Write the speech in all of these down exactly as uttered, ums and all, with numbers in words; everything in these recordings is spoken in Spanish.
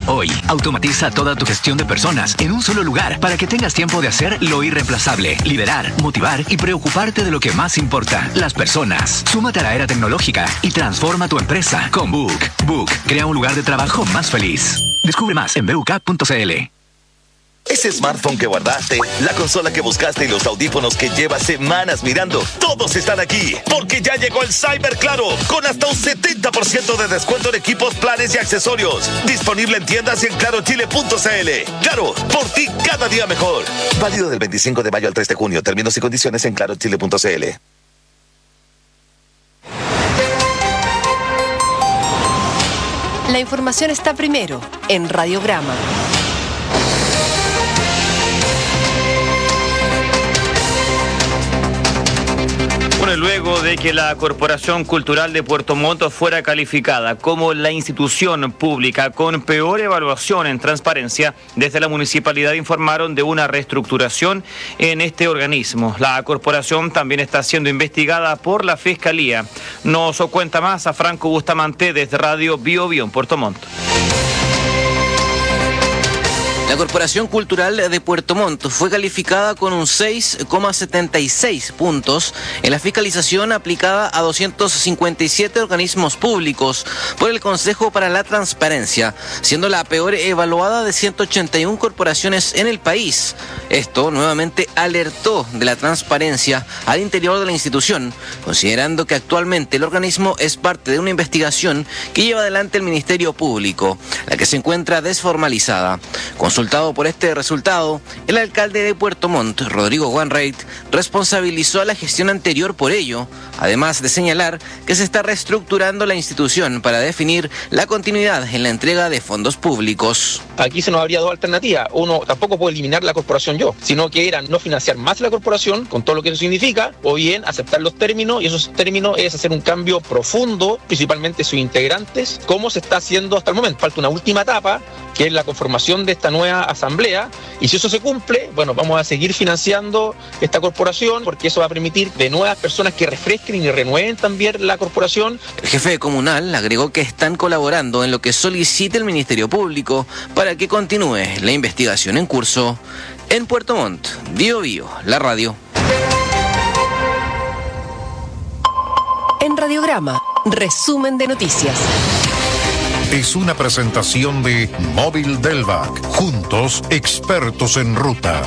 Hoy, automatiza toda tu gestión de personas en un solo lugar para que tengas tiempo de hacer lo irreemplazable, liderar, motivar y preocuparte de lo que más importa, las personas. Súmate a la era tecnológica y transforma tu empresa con Book. Book, crea un lugar de trabajo más feliz. Descubre más en b u k punto c l. Ese smartphone que guardaste, la consola que buscaste y los audífonos que llevas semanas mirando, todos están aquí, porque ya llegó el Cyber Claro, con hasta un setenta por ciento de descuento en equipos, planes y accesorios. Disponible en tiendas y en claro chile punto c l. Claro, por ti cada día mejor. Válido del veinticinco de mayo al tres de junio. Términos y condiciones en claro chile punto c l. La información está primero en Radiograma. Bueno, luego de que la Corporación Cultural de Puerto Montt fuera calificada como la institución pública con peor evaluación en transparencia, desde la municipalidad informaron de una reestructuración en este organismo. La corporación también está siendo investigada por la Fiscalía. Nos cuenta más a Franco Bustamante desde Radio Bio Bio en Puerto Montt. La Corporación Cultural de Puerto Montt fue calificada con un seis coma setenta y seis puntos en la fiscalización aplicada a doscientos cincuenta y siete organismos públicos por el Consejo para la Transparencia, siendo la peor evaluada de ciento ochenta y una corporaciones en el país. Esto nuevamente alertó de la transparencia al interior de la institución, considerando que actualmente el organismo es parte de una investigación que lleva adelante el Ministerio Público, la que se encuentra desformalizada. Consultado por este resultado, el alcalde de Puerto Montt, Rodrigo Wanreit, responsabilizó a la gestión anterior por ello, además de señalar que se está reestructurando la institución para definir la continuidad en la entrega de fondos públicos. Aquí se nos habría dos alternativas. Uno, tampoco puedo eliminar la corporación yo, sino que era no financiar más la corporación, con todo lo que eso significa, o bien aceptar los términos, y esos términos es hacer un cambio profundo, principalmente sus integrantes, como se está haciendo hasta el momento. Falta una última etapa, que es la conformación de esta nueva asamblea, y si eso se cumple, bueno, vamos a seguir financiando esta corporación, porque eso va a permitir de nuevas personas que refresquen y renueven también la corporación. El jefe comunal agregó que están colaborando en lo que solicite el Ministerio Público para que continúe la investigación en curso. En Puerto Montt, Bio Bio, la radio. En Radiograma, resumen de noticias. Es una presentación de Móvil Delvac. Juntos, expertos en ruta.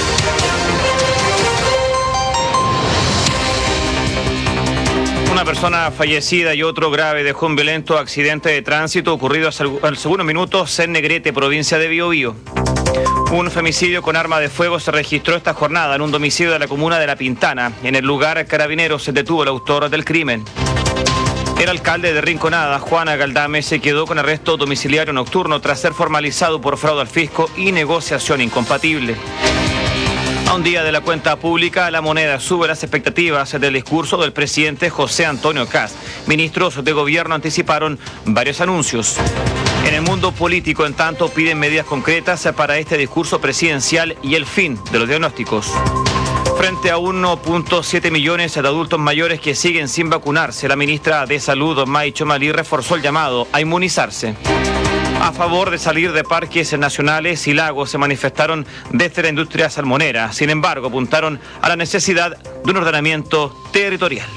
Una persona fallecida y otro grave dejó un violento accidente de tránsito ocurrido al segundo minuto en Negrete, provincia de Biobío. Un femicidio con arma de fuego se registró esta jornada en un domicilio de la comuna de La Pintana. En el lugar, Carabineros se detuvo el autor del crimen. El alcalde de Rinconada, Juan Agaldame, se quedó con arresto domiciliario nocturno tras ser formalizado por fraude al fisco y negociación incompatible. A un día de la cuenta pública, La Moneda sube las expectativas del discurso del presidente José Antonio Kast. Ministros de gobierno anticiparon varios anuncios. En el mundo político, en tanto, piden medidas concretas para este discurso presidencial y el fin de los diagnósticos. Frente a uno punto siete millones de adultos mayores que siguen sin vacunarse, la ministra de Salud, May Chomalí, reforzó el llamado a inmunizarse. A favor de salir de parques nacionales y lagos se manifestaron desde la industria salmonera. Sin embargo, apuntaron a la necesidad de un ordenamiento territorial.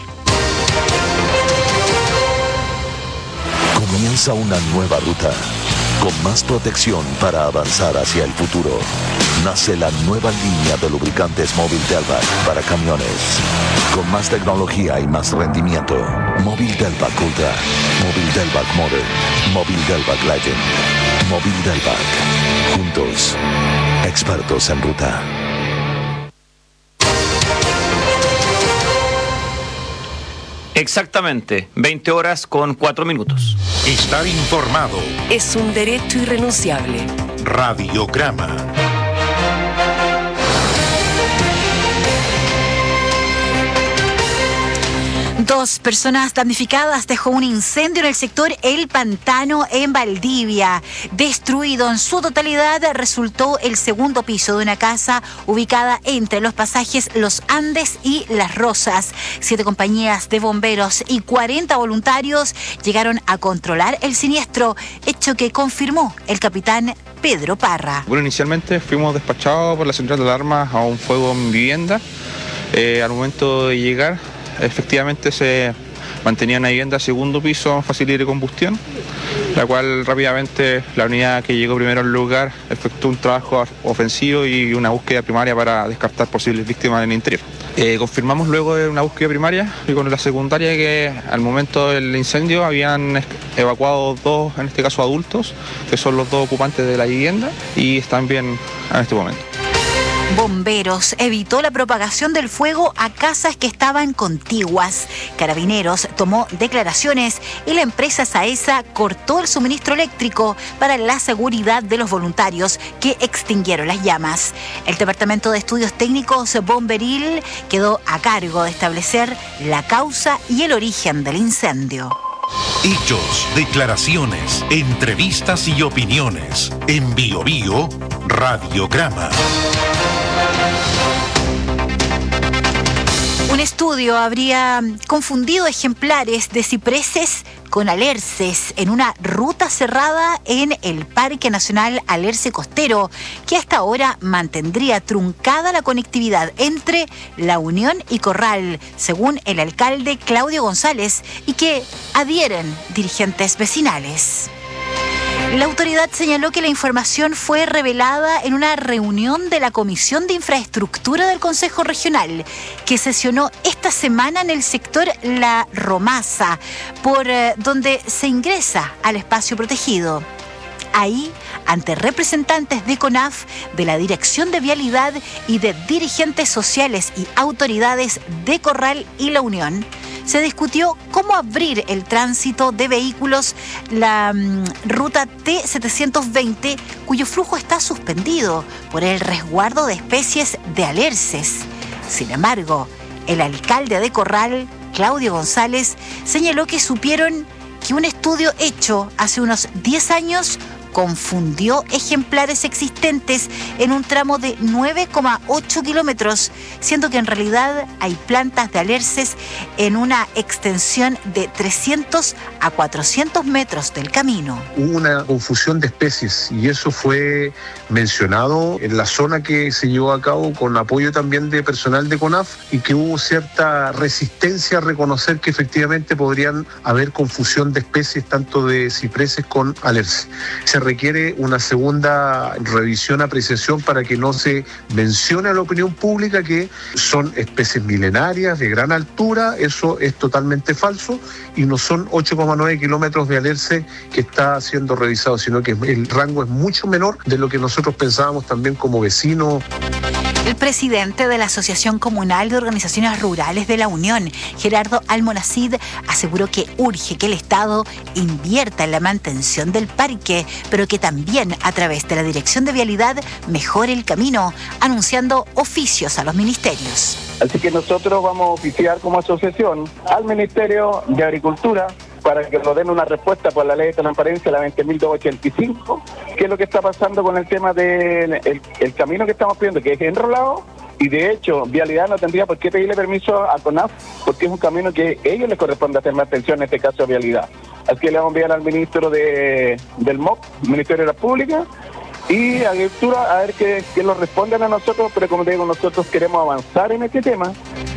Comienza una nueva ruta, con más protección para avanzar hacia el futuro. Nace la nueva línea de lubricantes Móvil Delvac para camiones. Con más tecnología y más rendimiento. Móvil Delvac Ultra, Móvil Delvac Modern, Móvil Delvac Legend, Móvil Delvac. Juntos, expertos en ruta. Exactamente, veinte horas con cuatro minutos. Estar informado. Es un derecho irrenunciable. Radiograma. Dos personas damnificadas dejó un incendio en el sector El Pantano en Valdivia. Destruido en su totalidad resultó el segundo piso de una casa ubicada entre los pasajes Los Andes y Las Rosas. Siete compañías de bomberos y cuarenta voluntarios llegaron a controlar el siniestro, hecho que confirmó el capitán Pedro Parra. Bueno, inicialmente fuimos despachados por la central de alarmas a un fuego en vivienda. Eh, al momento de llegar, efectivamente se mantenía una vivienda a segundo piso fácil de combustión, la cual rápidamente la unidad que llegó primero al lugar efectuó un trabajo ofensivo y una búsqueda primaria para descartar posibles víctimas en el interior. Eh, confirmamos luego de una búsqueda primaria y con la secundaria que al momento del incendio habían evacuado dos, en este caso adultos, que son los dos ocupantes de la vivienda y están bien en este momento. Bomberos evitó la propagación del fuego a casas que estaban contiguas. Carabineros tomó declaraciones y la empresa Saesa cortó el suministro eléctrico para la seguridad de los voluntarios que extinguieron las llamas. El Departamento de Estudios Técnicos Bomberil quedó a cargo de establecer la causa y el origen del incendio. Hechos, declaraciones, entrevistas y opiniones. En Bio Bio, Radiograma. Un estudio habría confundido ejemplares de cipreses con alerces en una ruta cerrada en el Parque Nacional Alerce Costero, que hasta ahora mantendría truncada la conectividad entre La Unión y Corral, según el alcalde Claudio González, y que adhieren dirigentes vecinales. La autoridad señaló que la información fue revelada en una reunión de la Comisión de Infraestructura del Consejo Regional, que sesionó esta semana en el sector La Romasa, por eh, donde se ingresa al espacio protegido. Ahí, ante representantes de CONAF, de la Dirección de Vialidad y de dirigentes sociales y autoridades de Corral y La Unión, se discutió cómo abrir el tránsito de vehículos la um, ruta T setecientos veinte, cuyo flujo está suspendido por el resguardo de especies de alerces. Sin embargo, el alcalde de Corral, Claudio González, señaló que supieron que un estudio hecho hace unos diez años confundió ejemplares existentes en un tramo de nueve coma ocho kilómetros, siendo que en realidad hay plantas de alerces en una extensión de trescientos a cuatrocientos metros del camino. Hubo una confusión de especies y eso fue mencionado en la zona que se llevó a cabo con apoyo también de personal de CONAF y que hubo cierta resistencia a reconocer que efectivamente podrían haber confusión de especies tanto de cipreses con alerces. Se requiere una segunda revisión, apreciación para que no se mencione a la opinión pública que son especies milenarias de gran altura. Eso es totalmente falso y no son ocho coma nueve kilómetros de alerce que está siendo revisado, sino que el rango es mucho menor de lo que nosotros pensábamos también como vecinos. El presidente de la Asociación Comunal de Organizaciones Rurales de la Unión, Gerardo Almonacid, aseguró que urge que el Estado invierta en la mantención del parque, pero que también a través de la Dirección de Vialidad mejore el camino, anunciando oficios a los ministerios. Así que nosotros vamos a oficiar como asociación al Ministerio de Agricultura para que nos den una respuesta por la ley de transparencia, la veinte mil doscientos ochenta y cinco, qué es lo que está pasando con el tema del el, el camino que estamos pidiendo, que es enrolado, y de hecho, Vialidad no tendría por qué pedirle permiso a CONAF, porque es un camino que a ellos les corresponde hacer más atención, en este caso a Vialidad. Así que le vamos a enviar al ministro de, del M O P, Ministerio de la Pública, y Agricultura, a ver que, que nos respondan a nosotros, pero como te digo, nosotros queremos avanzar en este tema.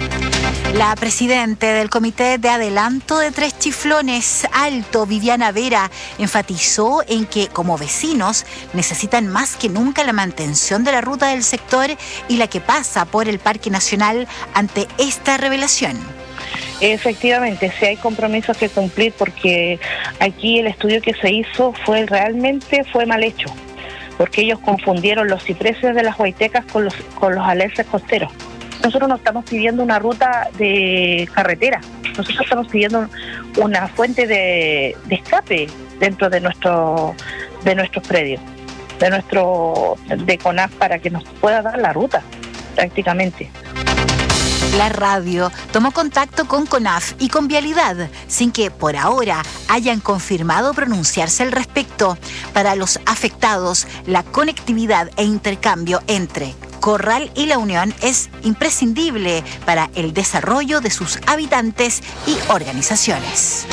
La presidenta del Comité de Adelanto de Tres Chiflones Alto, Viviana Vera, enfatizó en que como vecinos necesitan más que nunca la mantención de la ruta del sector y la que pasa por el Parque Nacional ante esta revelación. Efectivamente, sí hay compromisos que cumplir porque aquí el estudio que se hizo fue realmente fue mal hecho, porque ellos confundieron los cipreses de las huaytecas con los, con los alerces costeros. Nosotros no estamos pidiendo una ruta de carretera, nosotros estamos pidiendo una fuente de, de escape dentro de nuestro de nuestros predios, de nuestro de CONAF, para que nos pueda dar la ruta prácticamente. La radio tomó contacto con CONAF y con Vialidad, sin que por ahora hayan confirmado pronunciarse al respecto. Para los afectados, la conectividad e intercambio entre Corral y La Unión es imprescindible para el desarrollo de sus habitantes y organizaciones.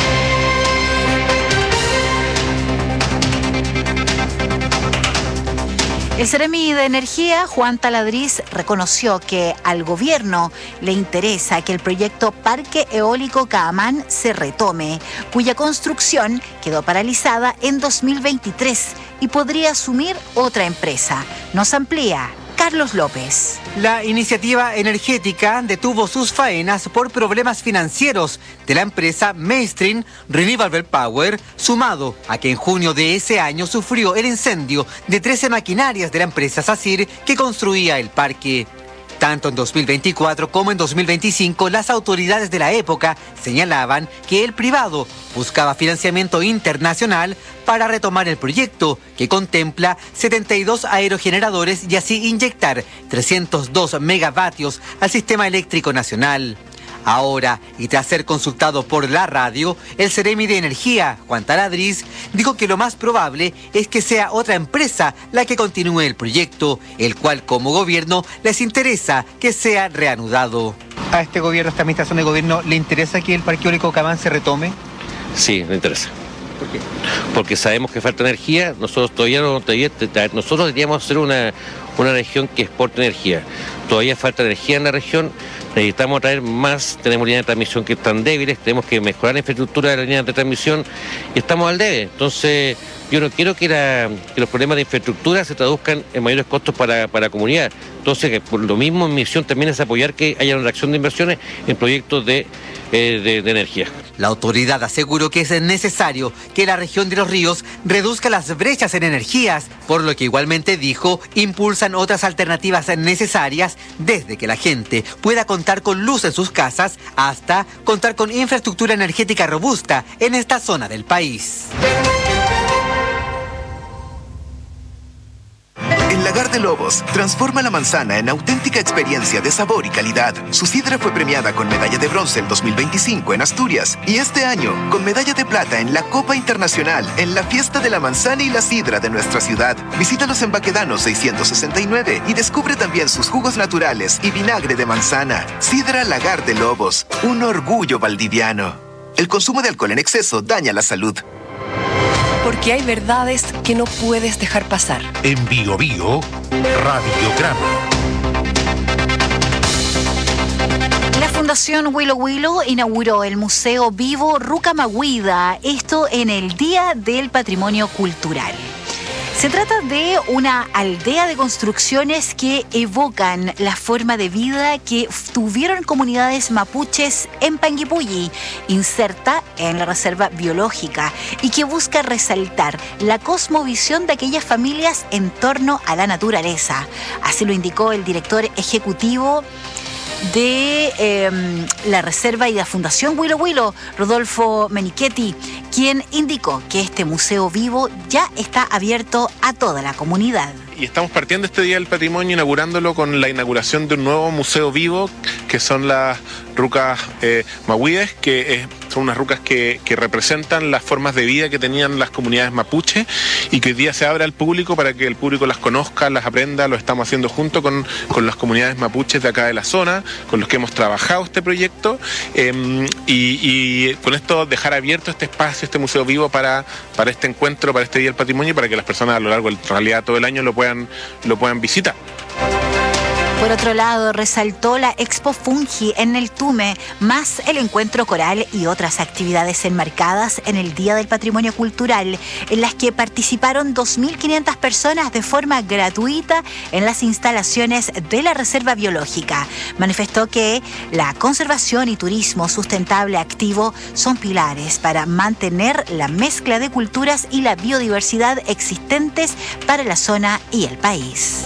El Ceremi de Energía, Juan Taladriz, reconoció que al gobierno le interesa que el proyecto Parque Eólico Caamán se retome, cuya construcción quedó paralizada en dos mil veintitrés y podría asumir otra empresa. Nos amplía Carlos López. La iniciativa energética detuvo sus faenas por problemas financieros de la empresa Mainstream Renewable Power, sumado a que en junio de ese año sufrió el incendio de trece maquinarias de la empresa SACIR que construía el parque. Tanto en dos mil veinticuatro como en dos mil veinticinco, las autoridades de la época señalaban que el privado buscaba financiamiento internacional para retomar el proyecto, que contempla setenta y dos aerogeneradores y así inyectar trescientos dos megavatios al sistema eléctrico nacional. Ahora, y tras ser consultado por la radio, el Ceremi de Energía, Juan Taladriz, dijo que lo más probable es que sea otra empresa la que continúe el proyecto, el cual como gobierno les interesa que sea reanudado. ¿A este gobierno, a esta administración de gobierno, le interesa que el Parque Eólico Caamán se retome? Sí, le interesa. ¿Por qué? Porque sabemos que falta energía, nosotros todavía no, todavía, nosotros deberíamos ser una, una región que exporte energía. Todavía falta energía en la región, necesitamos traer más, tenemos líneas de transmisión que están débiles, tenemos que mejorar la infraestructura de las líneas de transmisión y estamos al debe. Entonces, yo no quiero que, la, que los problemas de infraestructura se traduzcan en mayores costos para, para la comunidad. Entonces, que por lo mismo, mi misión también es apoyar que haya una reacción de inversiones en proyectos de, eh, de, de energía. La autoridad aseguró que es necesario que la región de Los Ríos reduzca las brechas en energías, por lo que igualmente dijo, impulsan otras alternativas necesarias desde que la gente pueda contar con luz en sus casas hasta contar con infraestructura energética robusta en esta zona del país. El Lagar de Lobos transforma la manzana en auténtica experiencia de sabor y calidad. Su sidra fue premiada con medalla de bronce en dos mil veinticinco en Asturias y este año con medalla de plata en la Copa Internacional en la Fiesta de la Manzana y la Sidra de nuestra ciudad. Visítalos en Baquedano seiscientos sesenta y nueve y descubre también sus jugos naturales y vinagre de manzana. Sidra Lagar de Lobos, un orgullo valdiviano. El consumo de alcohol en exceso daña la salud. Porque hay verdades que no puedes dejar pasar. En Bio Bio, Radiograma. La Fundación Willow Willow inauguró el Museo Vivo Rucamahuida, esto en el Día del Patrimonio Cultural. Se trata de una aldea de construcciones que evocan la forma de vida que tuvieron comunidades mapuches en Panguipulli, inserta en la reserva biológica, y que busca resaltar la cosmovisión de aquellas familias en torno a la naturaleza. Así lo indicó el director ejecutivo de eh, la Reserva y la Fundación Willow Willow, Rodolfo Menichetti, quien indicó que este museo vivo ya está abierto a toda la comunidad. Y estamos partiendo este Día del Patrimonio, inaugurándolo con la inauguración de un nuevo museo vivo, que son las rucas eh, mahuides, que eh, son unas rucas que, que representan las formas de vida que tenían las comunidades mapuche y que hoy día se abre al público para que el público las conozca, las aprenda. Lo estamos haciendo junto con, con las comunidades mapuches de acá de la zona, con los que hemos trabajado este proyecto, eh, y, y con esto dejar abierto este espacio, este museo vivo para, para este encuentro, para este Día del Patrimonio, y para que las personas a lo largo, en realidad todo el año, lo puedan, lo puedan visitar. Por otro lado, resaltó la Expo Fungi en el Tume, más el encuentro coral y otras actividades enmarcadas en el Día del Patrimonio Cultural, en las que participaron dos mil quinientas personas de forma gratuita en las instalaciones de la Reserva Biológica. Manifestó que la conservación y turismo sustentable activo son pilares para mantener la mezcla de culturas y la biodiversidad existentes para la zona y el país.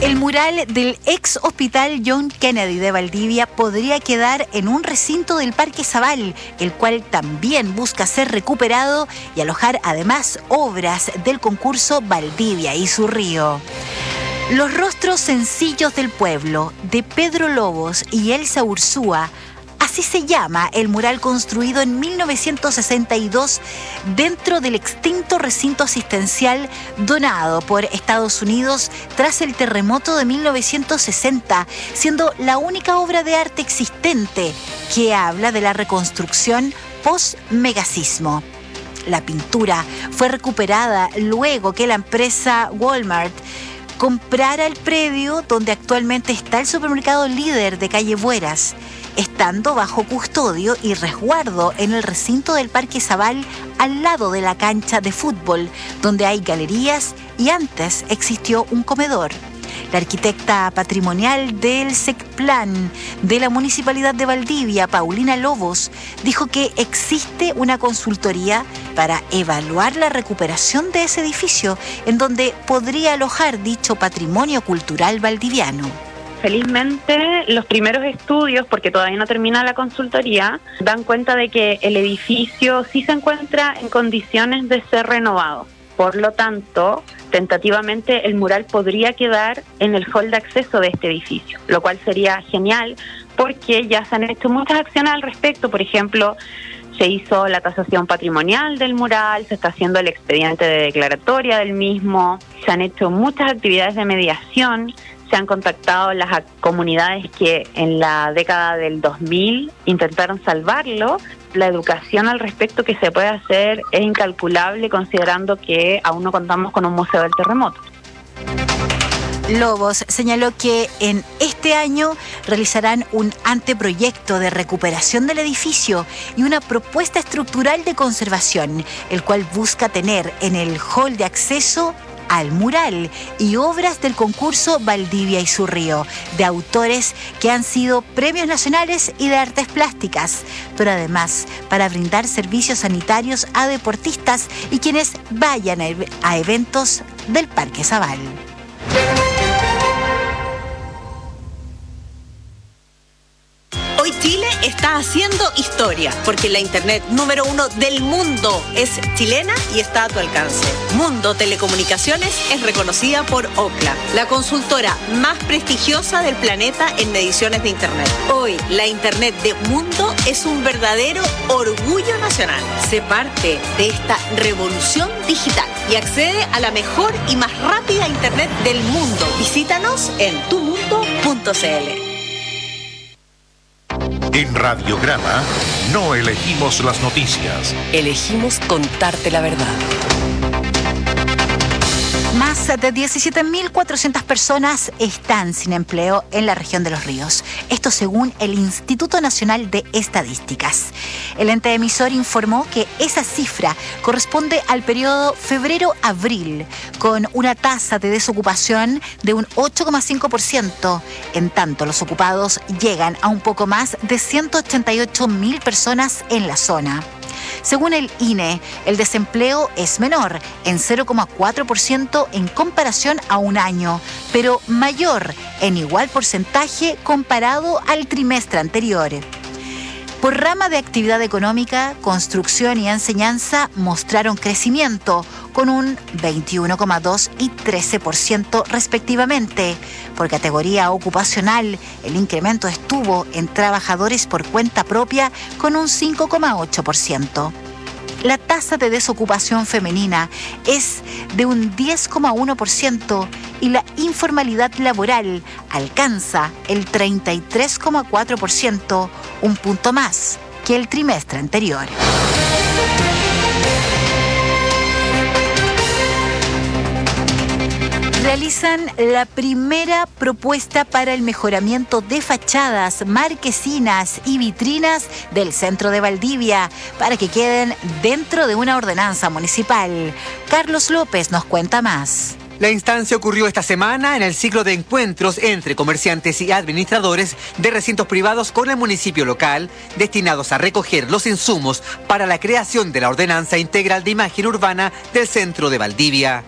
El mural del ex hospital John Kennedy de Valdivia podría quedar en un recinto del Parque Zabal, el cual también busca ser recuperado y alojar además obras del concurso Valdivia y su río. Los rostros sencillos del pueblo, de Pedro Lobos y Elsa Ursúa. Así se llama el mural construido en mil novecientos sesenta y dos dentro del extinto recinto asistencial donado por Estados Unidos tras el terremoto de mil novecientos sesenta, siendo la única obra de arte existente que habla de la reconstrucción post-megasismo. La pintura fue recuperada luego que la empresa Walmart comprara el predio donde actualmente está el supermercado Líder de calle Bueras, estando bajo custodio y resguardo en el recinto del Parque Zabal al lado de la cancha de fútbol, donde hay galerías y antes existió un comedor. La arquitecta patrimonial del SECPLAN de la Municipalidad de Valdivia, Paulina Lobos, dijo que existe una consultoría para evaluar la recuperación de ese edificio, en donde podría alojar dicho patrimonio cultural valdiviano. Felizmente, los primeros estudios, porque todavía no termina la consultoría, dan cuenta de que el edificio sí se encuentra en condiciones de ser renovado. Por lo tanto, tentativamente el mural podría quedar en el hall de acceso de este edificio, lo cual sería genial porque ya se han hecho muchas acciones al respecto. Por ejemplo, se hizo la tasación patrimonial del mural, se está haciendo el expediente de declaratoria del mismo, se han hecho muchas actividades de mediación. Se han contactado las comunidades que en la década del dos mil intentaron salvarlo. La educación al respecto que se puede hacer es incalculable considerando que aún no contamos con un museo del terremoto. Lobos señaló que en este año realizarán un anteproyecto de recuperación del edificio y una propuesta estructural de conservación, el cual busca tener en el hall de acceso al mural y obras del concurso Valdivia y su río, de autores que han sido premios nacionales y de artes plásticas, pero además para brindar servicios sanitarios a deportistas y quienes vayan a eventos del Parque Zabal. Hoy Chile está haciendo historia, porque la internet número uno del mundo es chilena y está a tu alcance. Mundo Telecomunicaciones es reconocida por Ookla, la consultora más prestigiosa del planeta en mediciones de internet. Hoy, la internet de Mundo es un verdadero orgullo nacional. Sé parte de esta revolución digital y accede a la mejor y más rápida internet del mundo. Visítanos en tu mundo punto c l. En Radiograma no elegimos las noticias. Elegimos contarte la verdad. Más de diecisiete mil cuatrocientas personas están sin empleo en la región de Los Ríos. Esto según el Instituto Nacional de Estadísticas. El ente emisor informó que esa cifra corresponde al periodo febrero-abril, con una tasa de desocupación de un ocho coma cinco por ciento. En tanto, los ocupados llegan a un poco más de ciento ochenta y ocho mil personas en la zona. Según el I N E, el desempleo es menor, en cero coma cuatro por ciento en comparación a un año, pero mayor en igual porcentaje comparado al trimestre anterior. Por rama de actividad económica, construcción y enseñanza mostraron crecimiento con un veintiuno coma dos por ciento y trece por ciento respectivamente. Por categoría ocupacional, el incremento estuvo en trabajadores por cuenta propia con un cinco coma ocho por ciento. La tasa de desocupación femenina es de un diez coma uno por ciento y la informalidad laboral alcanza el treinta y tres coma cuatro por ciento, un punto más que el trimestre anterior. Realizan la primera propuesta para el mejoramiento de fachadas, marquesinas y vitrinas del centro de Valdivia para que queden dentro de una ordenanza municipal. Carlos López nos cuenta más. La instancia ocurrió esta semana en el ciclo de encuentros entre comerciantes y administradores de recintos privados con el municipio local, destinados a recoger los insumos para la creación de la ordenanza integral de imagen urbana del centro de Valdivia.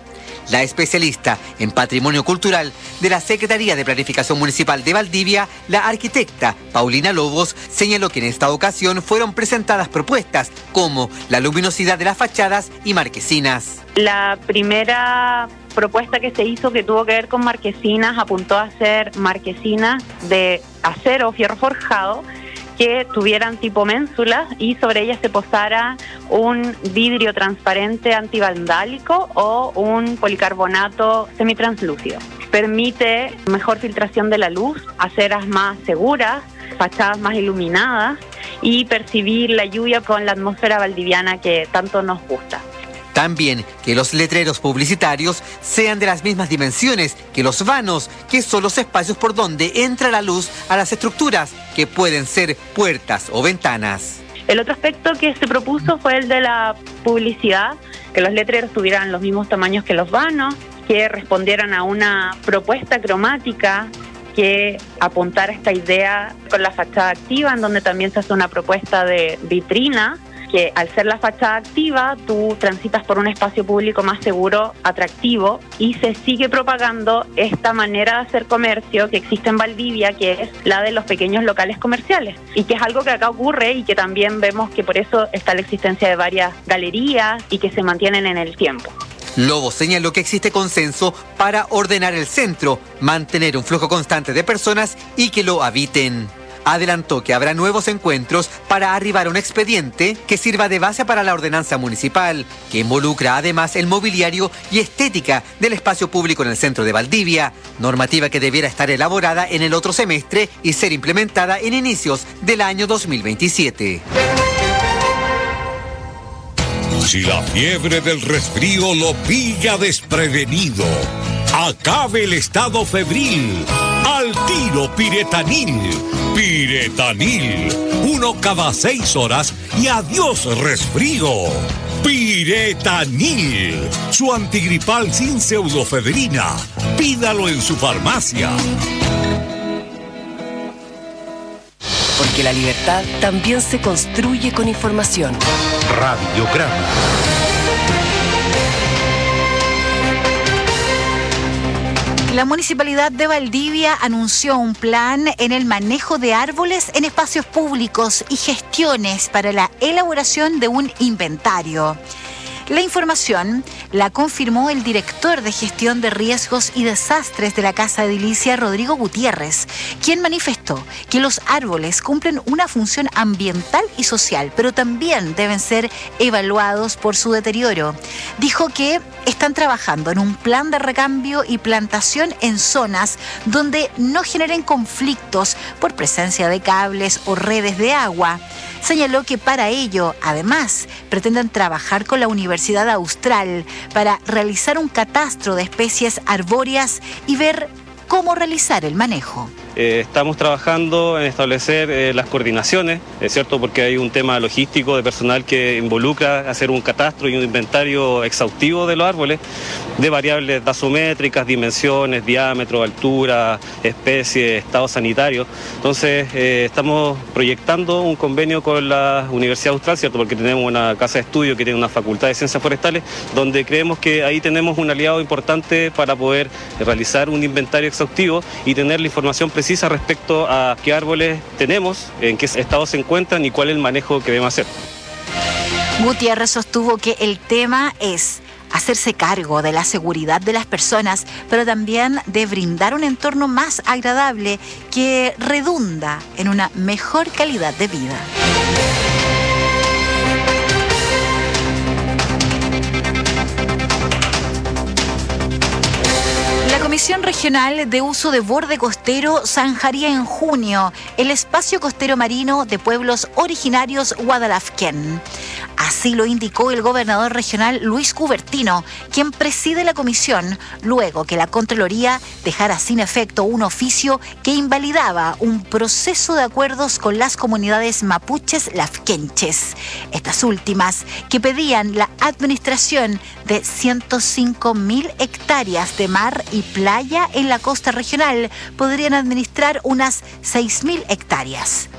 La especialista en patrimonio cultural de la Secretaría de Planificación Municipal de Valdivia, la arquitecta Paulina Lobos, señaló que en esta ocasión fueron presentadas propuestas como la luminosidad de las fachadas y marquesinas. La primera propuesta que se hizo, que tuvo que ver con marquesinas, apuntó a hacer marquesinas de acero o fierro forjado que tuvieran tipo ménsulas y sobre ellas se posara un vidrio transparente antivandálico o un policarbonato semitranslúcido. Permite mejor filtración de la luz, aceras más seguras, fachadas más iluminadas y percibir la lluvia con la atmósfera valdiviana que tanto nos gusta. También que los letreros publicitarios sean de las mismas dimensiones que los vanos, que son los espacios por donde entra la luz a las estructuras, que pueden ser puertas o ventanas. El otro aspecto que se propuso fue el de la publicidad, que los letreros tuvieran los mismos tamaños que los vanos, que respondieran a una propuesta cromática que apuntara a esta idea con la fachada activa, en donde también se hace una propuesta de vitrina, que al ser la fachada activa, tú transitas por un espacio público más seguro, atractivo, y se sigue propagando esta manera de hacer comercio que existe en Valdivia, que es la de los pequeños locales comerciales, y que es algo que acá ocurre y que también vemos que por eso está la existencia de varias galerías y que se mantienen en el tiempo. Lobo señaló que existe consenso para ordenar el centro, mantener un flujo constante de personas y que lo habiten. Adelantó que habrá nuevos encuentros para arribar a un expediente que sirva de base para la ordenanza municipal, que involucra además el mobiliario y estética del espacio público en el centro de Valdivia, normativa que debiera estar elaborada en el otro semestre y ser implementada en inicios del año dos mil veintisiete. Si la fiebre del resfrío lo pilla desprevenido, acabe el estado febril. Al tiro Piretanil. Piretanil. Uno cada seis horas y adiós resfrío. Piretanil. Su antigripal sin pseudofebrina. Pídalo en su farmacia. Porque la libertad también se construye con información. Radiograma. La Municipalidad de Valdivia anunció un plan en el manejo de árboles en espacios públicos y gestiones para la elaboración de un inventario. La información la confirmó el director de Gestión de Riesgos y Desastres de la Casa Edilicia, Rodrigo Gutiérrez, quien manifestó que los árboles cumplen una función ambiental y social, pero también deben ser evaluados por su deterioro. Dijo que están trabajando en un plan de recambio y plantación en zonas donde no generen conflictos por presencia de cables o redes de agua. Señaló que para ello, además, pretenden trabajar con la Universidad Austral para realizar un catastro de especies arbóreas y ver cómo realizar el manejo. Eh, estamos trabajando en establecer eh, las coordinaciones, es cierto, porque hay un tema logístico de personal que involucra hacer un catastro y un inventario exhaustivo de los árboles, de variables dasométricas, dimensiones, diámetro, altura, especie, estado sanitario. Entonces, eh, estamos proyectando un convenio con la Universidad Austral, cierto, porque tenemos una casa de estudio que tiene una facultad de ciencias forestales, donde creemos que ahí tenemos un aliado importante para poder realizar un inventario exhaustivo y tener la información precisa precisa respecto a qué árboles tenemos, en qué estado se encuentran y cuál es el manejo que debemos hacer. Gutiérrez sostuvo que el tema es hacerse cargo de la seguridad de las personas, pero también de brindar un entorno más agradable que redunda en una mejor calidad de vida. La Comisión Regional de Uso de Borde Costero zanjaría en junio el espacio costero marino de pueblos originarios Guadalafquén. Así lo indicó el gobernador regional Luis Cubertino, quien preside la comisión, luego que la Contraloría dejara sin efecto un oficio que invalidaba un proceso de acuerdos con las comunidades mapuches lafquenches. Estas últimas, que pedían la administración de ciento cinco mil hectáreas de mar y playa en la costa regional, podrían administrar unas seis mil hectáreas.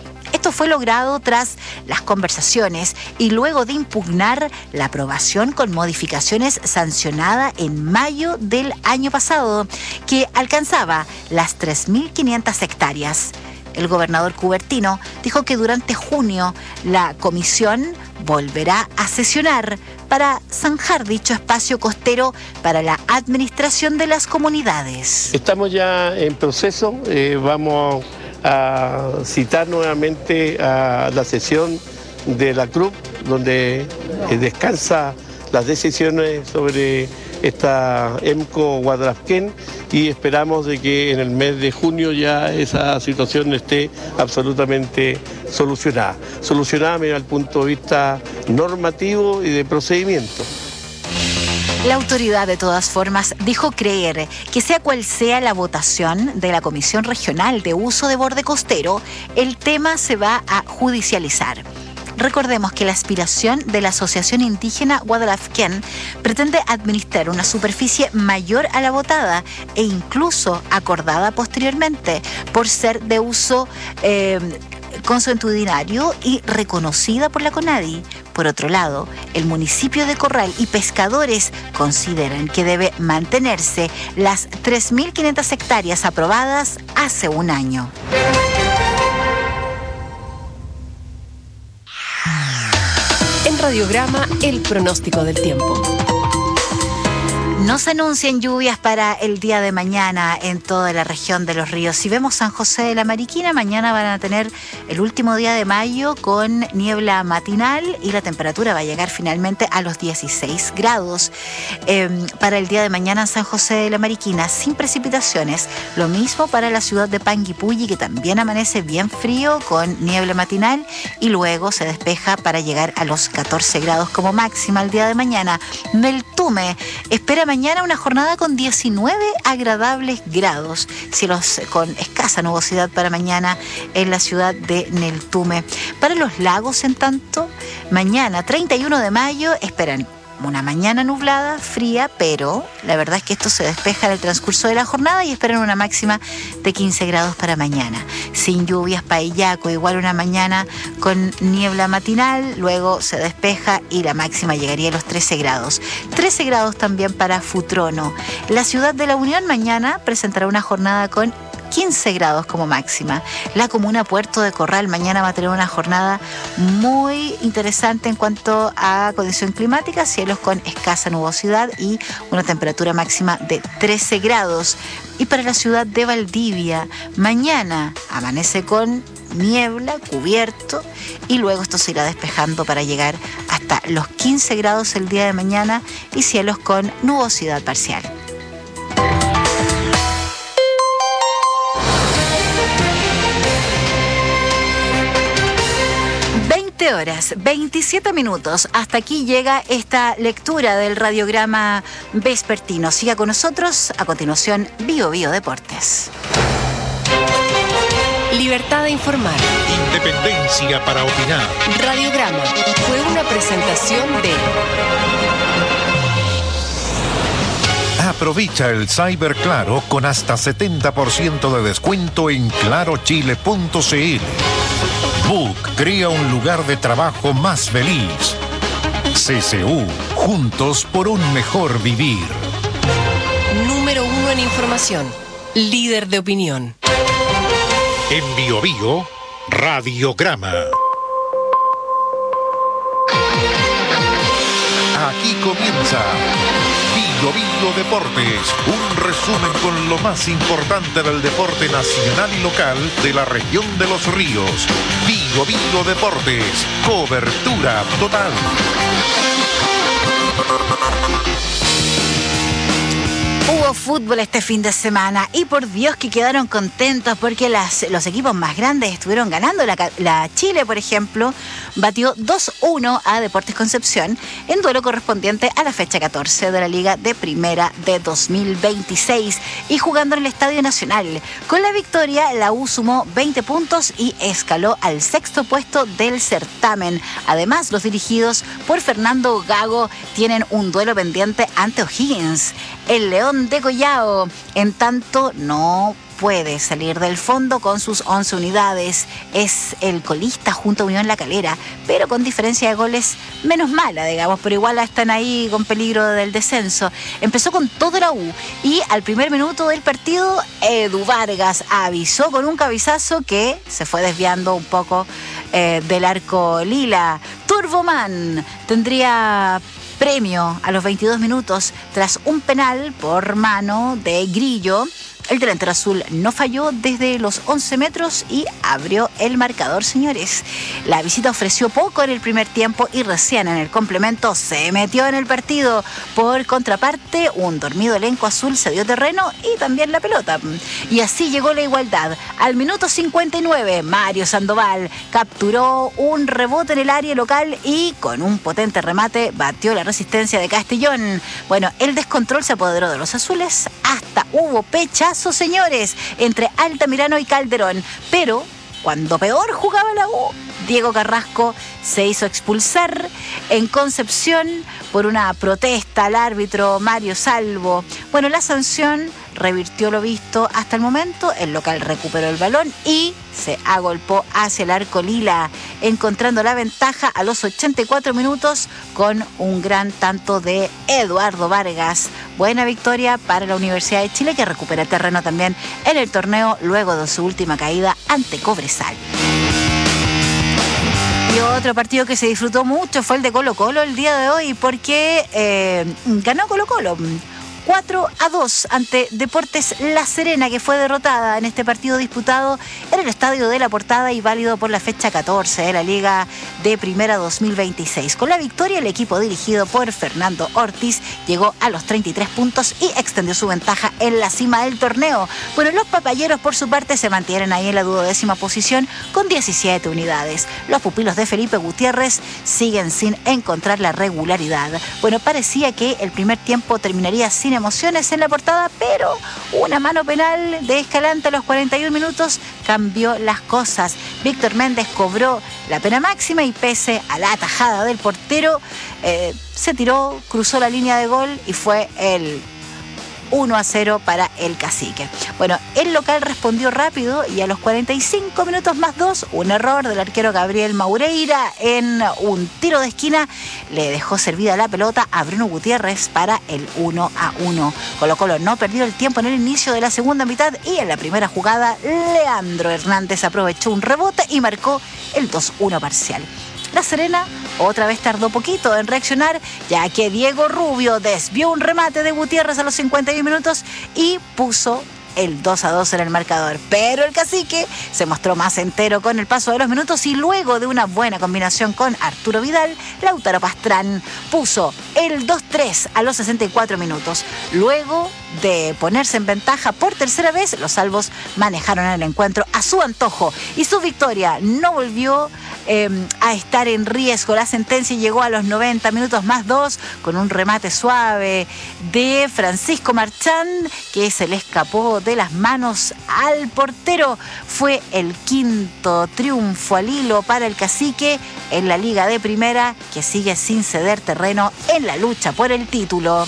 Esto fue logrado tras las conversaciones y luego de impugnar la aprobación con modificaciones sancionada en mayo del año pasado, que alcanzaba las tres mil quinientas hectáreas. El gobernador cubertino dijo que durante junio la comisión volverá a sesionar para zanjar dicho espacio costero para la administración de las comunidades. Estamos ya en proceso, eh, vamos a citar nuevamente a la sesión de la C R U P, donde eh, descansa las decisiones sobre esta EMCO Guadalafquén, y esperamos de que en el mes de junio ya esa situación esté absolutamente solucionada. Solucionada desde el punto de vista normativo y de procedimiento. La autoridad, de todas formas, dijo creer que sea cual sea la votación de la Comisión Regional de Uso de Borde Costero, el tema se va a judicializar. Recordemos que la aspiración de la Asociación Indígena Guadalafquén pretende administrar una superficie mayor a la votada e incluso acordada posteriormente por ser de uso eh, consuetudinario y reconocida por la CONADI. Por otro lado, el municipio de Corral y pescadores consideran que debe mantenerse las tres mil quinientas hectáreas aprobadas hace un año. En Radiograma, el pronóstico del tiempo. No se anuncian lluvias para el día de mañana en toda la región de Los Ríos. Si vemos San José de la Mariquina, mañana van a tener el último día de mayo con niebla matinal y la temperatura va a llegar finalmente a los dieciséis grados. Eh, para el día de mañana en San José de la Mariquina, sin precipitaciones. Lo mismo para la ciudad de Panguipulli, que también amanece bien frío con niebla matinal y luego se despeja para llegar a los catorce grados como máxima el día de mañana. Neltume espera mañana una jornada con diecinueve agradables grados, cielos con escasa nubosidad para mañana en la ciudad de Neltume. Para los lagos, en tanto, mañana treinta y uno de mayo esperan una mañana nublada, fría, pero la verdad es que esto se despeja en el transcurso de la jornada y esperan una máxima de quince grados para mañana. Sin lluvias, Paillaco, igual una mañana con niebla matinal, luego se despeja y la máxima llegaría a los trece grados. trece grados también para Futrono. La ciudad de La Unión mañana presentará una jornada con quince grados como máxima. La comuna Puerto de Corral mañana va a tener una jornada muy interesante en cuanto a condición climática, cielos con escasa nubosidad y una temperatura máxima de trece grados. Y para la ciudad de Valdivia, mañana amanece con niebla, cubierto, y luego esto se irá despejando para llegar hasta los quince grados el día de mañana y cielos con nubosidad parcial. Horas, veintisiete minutos. Hasta aquí llega esta lectura del radiograma vespertino. Siga con nosotros. A continuación, Bio Bio Deportes. Libertad de informar. Independencia para opinar. Radiograma fue una presentación de... Aprovecha el Cyber Claro con hasta setenta por ciento de descuento en claro chile punto c l. Book crea un lugar de trabajo más feliz. C C U, juntos por un mejor vivir. Número uno en información, líder de opinión. En Bio Bio, Radiograma. Aquí comienza Bio Bio Deportes, un resumen con lo más importante del deporte nacional y local de la región de Los Ríos. Bio Bio Deportes, cobertura total. Hubo fútbol este fin de semana y por Dios que quedaron contentos porque las, los equipos más grandes estuvieron ganando. La, la Chile, por ejemplo, batió dos uno a Deportes Concepción en duelo correspondiente a la fecha catorce de la Liga de Primera de dos mil veintiséis y jugando en el Estadio Nacional. Con la victoria, la U sumó veinte puntos y escaló al sexto puesto del certamen. Además, los dirigidos por Fernando Gago tienen un duelo pendiente ante O'Higgins. El León de Collao, en tanto, no puede salir del fondo con sus once unidades. Es el colista junto a Unión La Calera, pero con diferencia de goles menos mala, digamos, pero igual están ahí con peligro del descenso. Empezó con todo la U y al primer minuto del partido, Edu Vargas avisó con un cabezazo que se fue desviando un poco eh, del arco lila. Turboman tendría premio a los veintidós minutos tras un penal por mano de Grillo. El delantero azul no falló desde los once metros y abrió el marcador, señores. La visita ofreció poco en el primer tiempo y recién en el complemento se metió en el partido. Por contraparte, un dormido elenco azul se dio terreno y también la pelota. Y así llegó la igualdad. Al minuto cincuenta y nueve, Mario Sandoval capturó un rebote en el área local y con un potente remate batió la resistencia de Castellón. Bueno, el descontrol se apoderó de los azules. Hasta hubo pecha, señores, entre Altamirano y Calderón, pero cuando peor jugaba la U, Diego Carrasco se hizo expulsar en Concepción por una protesta al árbitro Mario Salvo. Bueno, la sanción revirtió lo visto hasta el momento. El local recuperó el balón y se agolpó hacia el arco lila, encontrando la ventaja a los ochenta y cuatro minutos con un gran tanto de Eduardo Vargas. Buena victoria para la Universidad de Chile, que recupera terreno también en el torneo luego de su última caída ante Cobresal. Y otro partido que se disfrutó mucho fue el de Colo-Colo el día de hoy, porque eh, ganó Colo-Colo cuatro a dos ante Deportes La Serena, que fue derrotada en este partido disputado en el Estadio de la Portada y válido por la fecha catorce de la Liga de Primera dos mil veintiséis. Con la victoria, el equipo dirigido por Fernando Ortiz llegó a los treinta y tres puntos y extendió su ventaja en la cima del torneo. Bueno, los papayeros por su parte se mantienen ahí en la duodécima posición con diecisiete unidades. Los pupilos de Felipe Gutiérrez siguen sin encontrar la regularidad. Bueno, parecía que el primer tiempo terminaría sin emociones en la Portada, pero una mano penal de Escalante a los cuarenta y un minutos cambió las cosas. Víctor Méndez cobró la pena máxima y pese a la atajada del portero, eh, se tiró, cruzó la línea de gol y fue el uno a cero para el Cacique. Bueno, el local respondió rápido y a los cuarenta y cinco minutos más dos, un error del arquero Gabriel Maureira en un tiro de esquina le dejó servida la pelota a Bruno Gutiérrez para el uno a uno. Colo-Colo no perdió el tiempo en el inicio de la segunda mitad y en la primera jugada Leandro Hernández aprovechó un rebote y marcó el dos uno parcial. La Serena otra vez tardó poquito en reaccionar, ya que Diego Rubio desvió un remate de Gutiérrez a los cincuenta y un minutos y puso el dos a dos en el marcador. Pero el Cacique se mostró más entero con el paso de los minutos y luego de una buena combinación con Arturo Vidal, Lautaro Pastrán puso el dos tres a los sesenta y cuatro minutos. Luego de ponerse en ventaja por tercera vez, los salvos manejaron el encuentro a su antojo y su victoria no volvió eh, a estar en riesgo. La sentencia llegó a los noventa minutos más dos con un remate suave de Francisco Marchand que se le escapó de las manos al portero. Fue el quinto triunfo al hilo para el Cacique en la Liga de Primera, que sigue sin ceder terreno en la lucha por el título.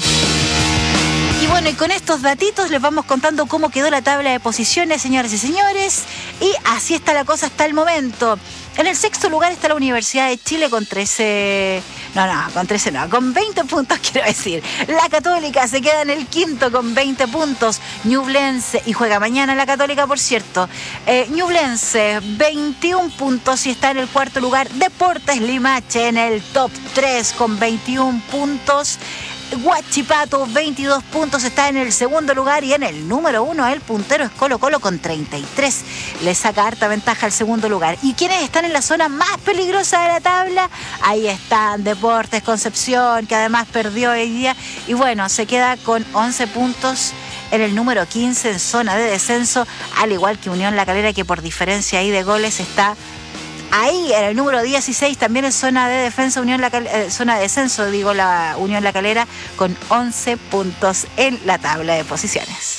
Y bueno, y con estos datitos les vamos contando cómo quedó la tabla de posiciones, señoras y señores. Y así está la cosa hasta el momento. En el sexto lugar está la Universidad de Chile con trece... No, no, con trece no, con veinte puntos quiero decir. La Católica se queda en el quinto con veinte puntos. Ñublense, y juega mañana la Católica, por cierto. Eh, Ñublense, veintiún puntos y está en el cuarto lugar. Deportes Limache en el top tres con veintiún puntos. Huachipato, veintidós puntos, está en el segundo lugar y en el número uno el puntero es Colo-Colo con treinta y tres. Le saca harta ventaja al segundo lugar. ¿Y quiénes están en la zona más peligrosa de la tabla? Ahí están Deportes Concepción, que además perdió hoy día. Y bueno, se queda con once puntos en el número quince en zona de descenso, al igual que Unión La Calera, que por diferencia ahí de goles está ahí en el número dieciséis, también en zona de defensa, Unión La Cal- eh, zona de descenso, digo, la Unión La Calera, con once puntos en la tabla de posiciones.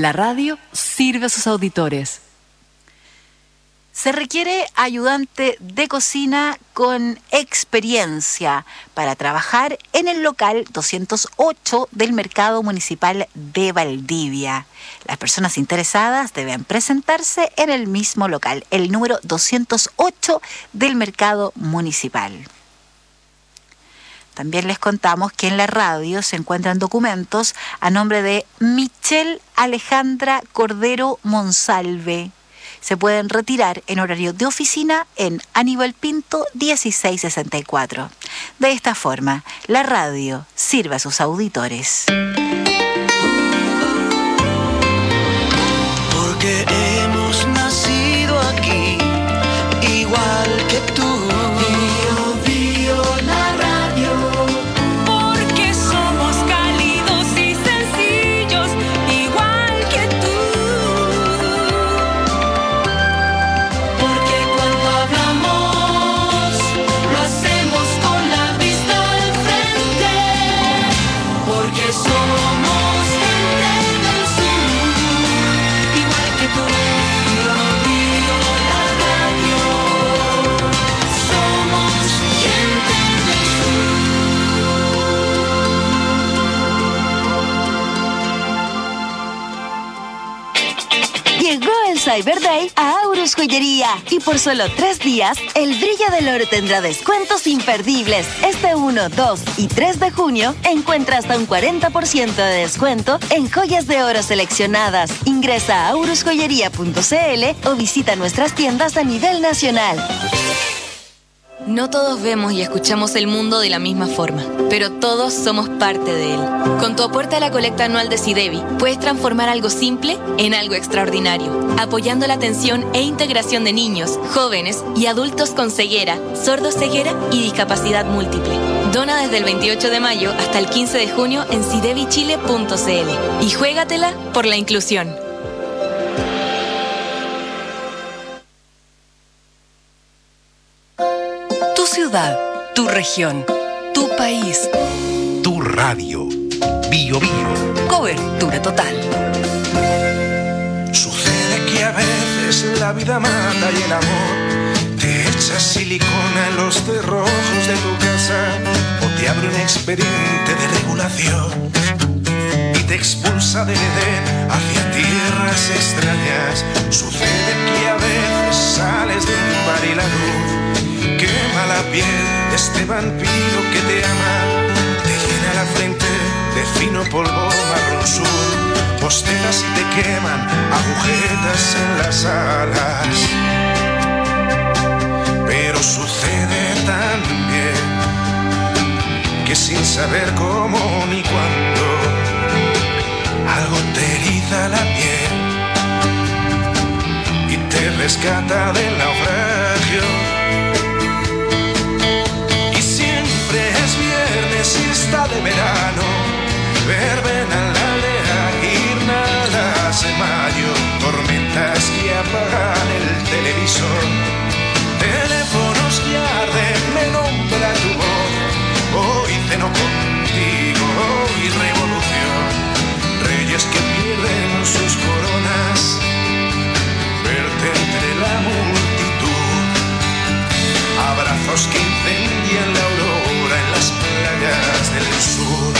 La radio sirve a sus auditores. Se requiere ayudante de cocina con experiencia para trabajar en el local doscientos ocho del Mercado Municipal de Valdivia. Las personas interesadas deben presentarse en el mismo local, el número doscientos ocho del Mercado Municipal. También les contamos que en la radio se encuentran documentos a nombre de Michelle Alejandra Cordero Monsalve. Se pueden retirar en horario de oficina en Aníbal Pinto dieciséis sesenta y cuatro. De esta forma, la radio sirve a sus auditores. Porque hemos nacido aquí, igual que tú. Bio, bio, la radio. Porque somos cálidos y sencillos, igual que tú. Porque cuando hablamos, lo hacemos con la vista al frente. Porque somos gente del sur, igual que tú. Bio, bio, la radio. Somos gente del Llegó el Cyber Day a Aurus Joyería y por solo tres días, el brillo del oro tendrá descuentos imperdibles. Este uno, dos y tres de junio encuentra hasta un cuarenta por ciento de descuento en joyas de oro seleccionadas. Ingresa a aurus joyería punto c l o visita nuestras tiendas a nivel nacional. No todos vemos y escuchamos el mundo de la misma forma, pero todos somos parte de él. Con tu aporte a la colecta anual de SIDEBI, puedes transformar algo simple en algo extraordinario, apoyando la atención e integración de niños, jóvenes y adultos con ceguera, sordoceguera y discapacidad múltiple. Dona desde el veintiocho de mayo hasta el quince de junio en sidebi chile punto c l y juégatela por la inclusión. Tu ciudad, tu región, tu país. Tu radio. Bio Bio. Cobertura total. Sucede que a veces la vida mata y el amor te echa silicona en los cerrojos de tu casa o te abre un expediente de regulación y te expulsa del Edén hacia tierras extrañas. Sucede que a veces sales de un bar y la luz quema la piel de este vampiro que te ama, te llena la frente de fino polvo marrón sur, posteras y te queman agujetas en las alas. Pero sucede también que sin saber cómo ni cuándo algo te eriza la piel y te rescata del naufragio. Siesta de verano, verbena en la aldea, guirnaldas de mayo, tormentas que apagan el televisor, teléfonos que arden, me nombra tu voz, hoy ceno contigo, hoy revolución, reyes que pierden sus coronas, verte entre la multitud, abrazos que incendian la aurora en las playas del sur.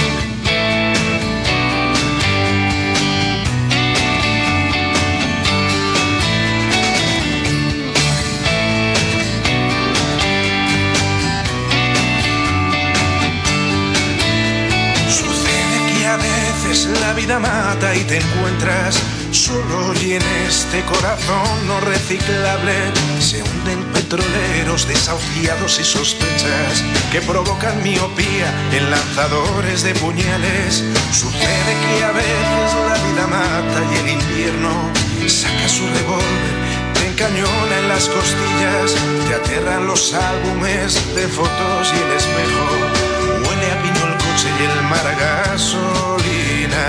Sucede que a veces la vida mata y te encuentras solo, y en este corazón no reciclable se hunden petroleros desahuciados y sospechas que provocan miopía en lanzadores de puñales. Sucede que a veces la vida mata y el invierno saca su revólver, te encañona en las costillas, te aterran los álbumes de fotos y el espejo huele a pino el coche y el mar a gasolina.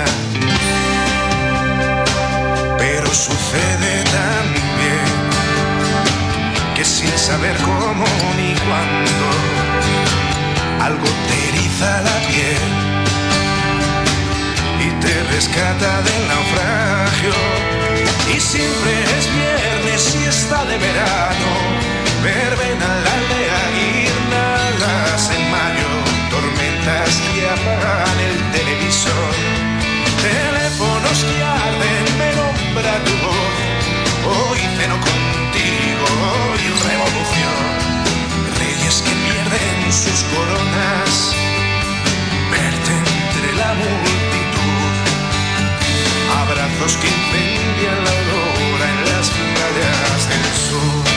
Pero sucede también que sin saber cómo ni cuándo algo te eriza la piel y te rescata del naufragio. refugio. Y siempre es viernes y está de verano, verbena la aldea, guirnaldas en mayo, tormentas que apagan el televisor, teléfonos que arden, me nombra tu voz. Hoy ceno contigo, hoy revolución, reyes que pierden sus coronas, verte entre la multitud, abrazos que incendian la aurora en las playas del sur.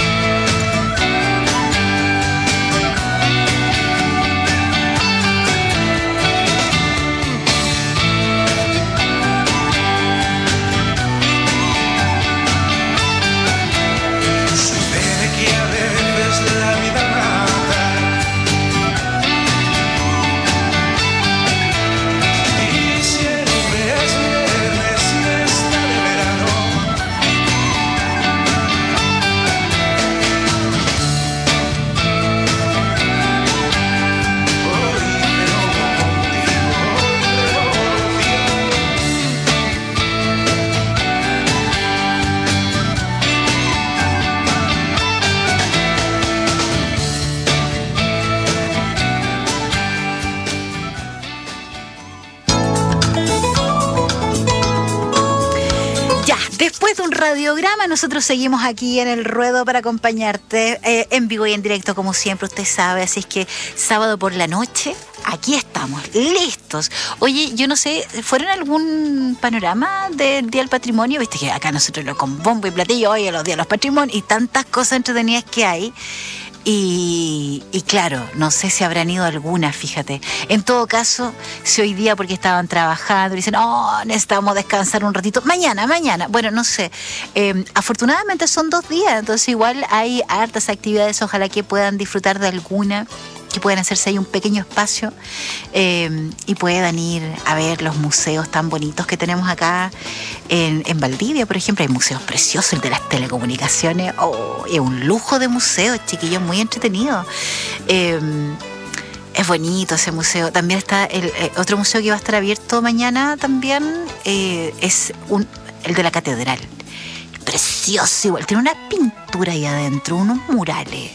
Después de un radiograma, nosotros seguimos aquí en el ruedo para acompañarte eh, en vivo y en directo, como siempre, usted sabe. Así es que sábado por la noche, aquí estamos, listos. Oye, yo no sé, ¿fueron algún panorama del Día del Patrimonio? Viste que acá nosotros lo con bombo y platillo, oye, los Días de los Patrimonios y tantas cosas entretenidas que hay. Y, y claro, no sé si habrán ido algunas, fíjate. En todo caso, si hoy día porque estaban trabajando y dicen, oh, necesitamos descansar un ratito, mañana, mañana, bueno, no sé. Eh, afortunadamente son dos días, entonces igual hay hartas actividades, ojalá que puedan disfrutar de alguna, que puedan hacerse ahí un pequeño espacio eh, y puedan ir a ver los museos tan bonitos que tenemos acá en, en Valdivia, por ejemplo. Hay museos preciosos, el de las telecomunicaciones, oh, es un lujo de museos, chiquillos, muy entretenido. Eh, es bonito ese museo. También está el eh, otro museo que va a estar abierto mañana también, eh, es un, el de la catedral. Precioso igual, tiene una pintura ahí adentro, unos murales.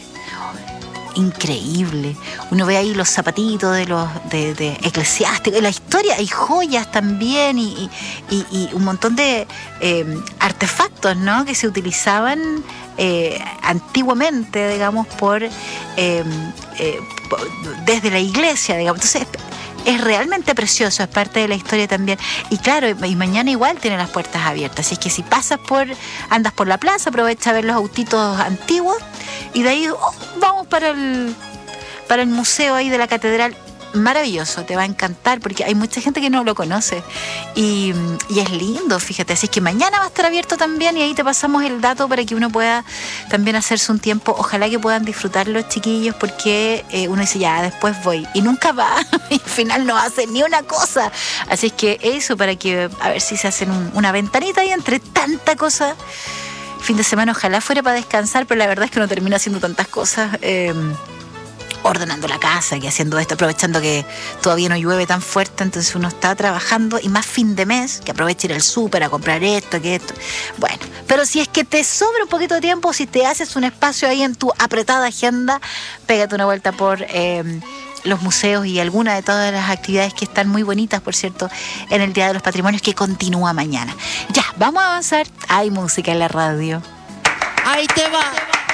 Increíble. Uno ve ahí los zapatitos de los de, de eclesiásticos, la historia, hay joyas también y, y, y un montón de eh, artefactos, ¿no?, que se utilizaban eh, antiguamente, digamos, por, eh, eh, por desde la iglesia, digamos. Entonces es realmente precioso, es parte de la historia también. Y claro, y mañana igual tiene las puertas abiertas, así es que si pasas por, andas por la plaza, aprovecha a ver los autitos antiguos y de ahí oh, vamos para el, para el museo ahí de la catedral. Maravilloso, te va a encantar porque hay mucha gente que no lo conoce y, y es lindo, fíjate. Así es que mañana va a estar abierto también y ahí te pasamos el dato para que uno pueda también hacerse un tiempo. Ojalá que puedan disfrutar los chiquillos porque eh, uno dice ya, después voy y nunca va y al final no hace ni una cosa. Así es que eso, para que a ver si se hacen un, una ventanita ahí entre tanta cosa. Fin de semana ojalá fuera para descansar, pero la verdad es que uno termina haciendo tantas cosas. Eh, ordenando la casa, que haciendo esto, aprovechando que todavía no llueve tan fuerte, entonces uno está trabajando y más fin de mes, que aproveche ir al súper a comprar esto, que esto. Bueno, pero si es que te sobra un poquito de tiempo, si te haces un espacio ahí en tu apretada agenda, pégate una vuelta por eh, los museos y alguna de todas las actividades que están muy bonitas, por cierto, en el Día de los Patrimonios que continúa mañana. Ya, vamos a avanzar. Hay música en la radio. Ahí te va.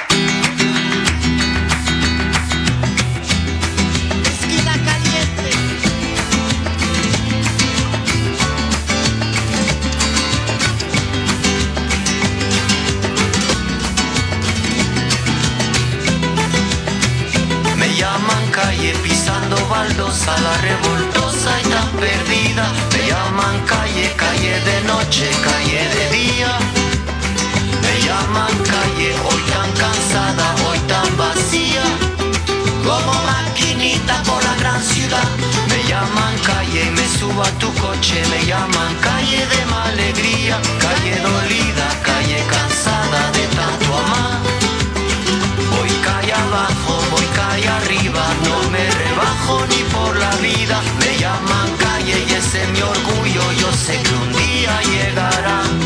Calle pisando baldosa, la revoltosa y tan perdida. Me llaman calle, calle de noche, calle de día. Me llaman calle, hoy tan cansada, hoy tan vacía. Como maquinita por la gran ciudad. Me llaman calle y me subo a tu coche. Me llaman calle de mala alegría. Calle dolida, calle cansada de tanto amar. Voy calle abajo, voy calle arriba, no me rebajo ni por la vida. Me llaman calle y ese es mi orgullo, yo sé que un día llegará.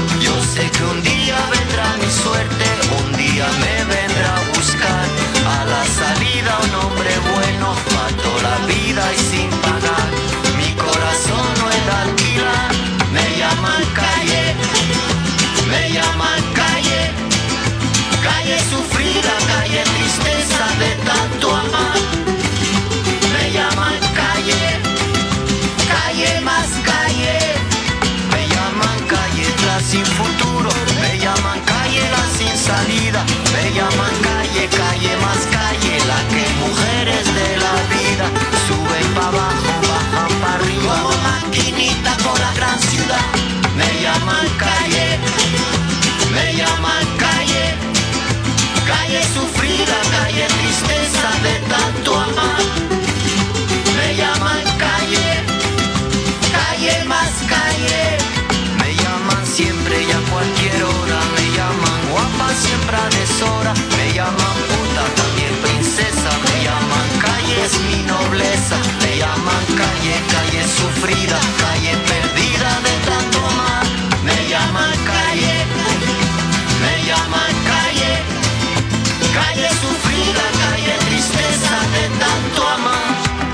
sin futuro. Me llaman calle la sin salida. Me llaman calle, calle más calle, la que mujeres de la vida suben para abajo, bajan para arriba, como maquinita por la gran ciudad. Me llaman calle, me llaman calle, calle sufrida, calle tristeza de tanto amar. Me llaman calle, calle más calle. Me llaman siempre y a cualquier hora. Me llaman guapa siempre a deshora. Me llaman puta, también princesa. Me llaman calle, es mi nobleza. Me llaman calle, calle sufrida, calle perdida de tanto amar. Me llaman calle, me llaman calle, calle sufrida, calle tristeza de tanto amar.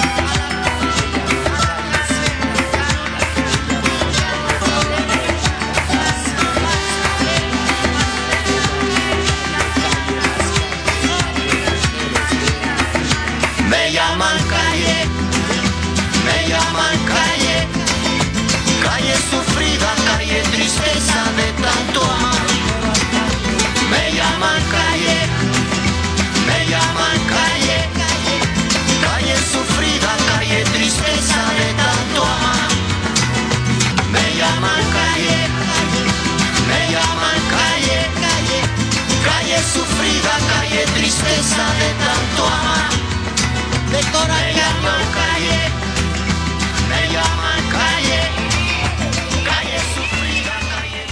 Me llaman calle, me llaman calle, calle sufrida, calle tristeza de tanto amar. Me llaman calle, me llaman calle, calle sufrida, calle tristeza de tanto amar. Me llaman calle, me llaman calle, calle sufrida, calle tristeza de tanto amar. Me llaman calle, me llaman calle, calle sufrida, calle